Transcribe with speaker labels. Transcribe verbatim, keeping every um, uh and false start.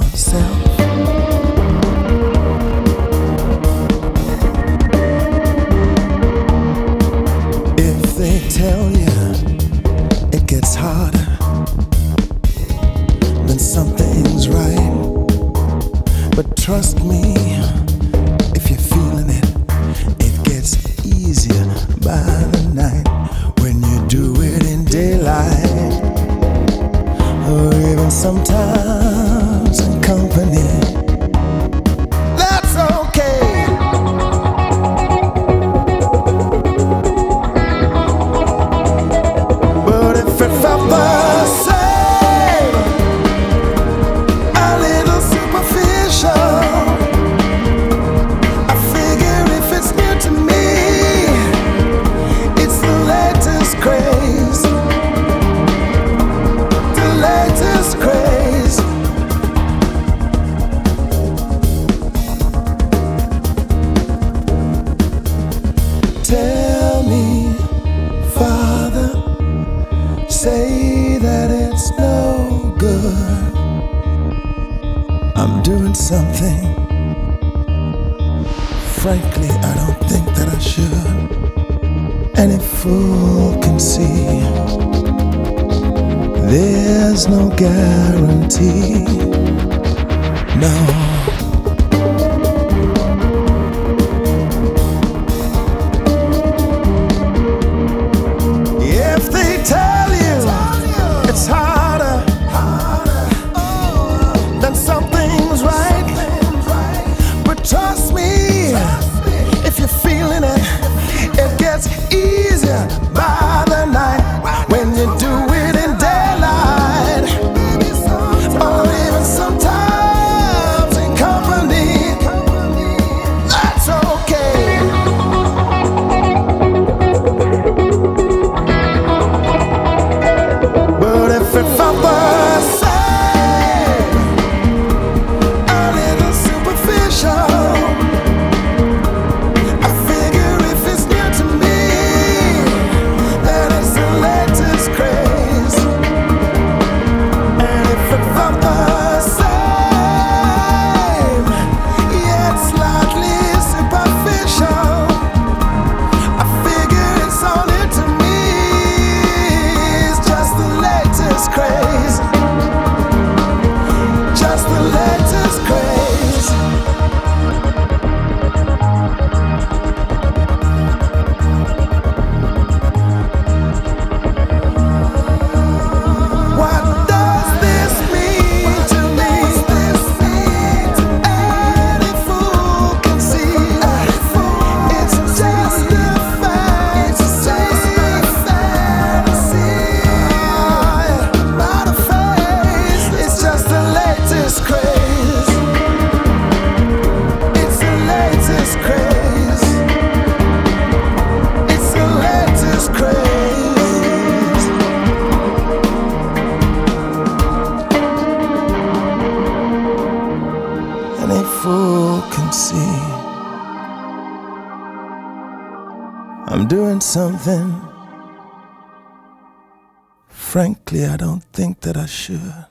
Speaker 1: yourself. If they tell you it gets harder, then something's right. But trust me, if you're feeling it, it gets easier by the night when you do it in daylight, or even sometimes in company. That's okay. But if it felt the same, a little superficial, I figure if it's new to me, it's the latest craze. The latest craze. Tell me, Father, say that it's no good. I'm doing something, frankly, I don't think that I should. Any fool can see there's no guarantee. No. If they tell you it's harder, then something's right. But trust me, if you're feeling it, it gets easier by the night when you do it in daylight, or even sometimes in company. That's okay. But if it felt the same, a little superficial, I figure if it's new to me, that it's the latest craze. And if it felt the same, yeah, it's slightly superficial, I figure it's all new to me. It's just the latest craze. Just the latest craze. What does this mean to me? Any fool can see it's just a fantasy. Not a phase. It's just the latest craze. It's the latest craze. It's the latest craze. Any fool can see I'm doing something, frankly, I don't think that I should.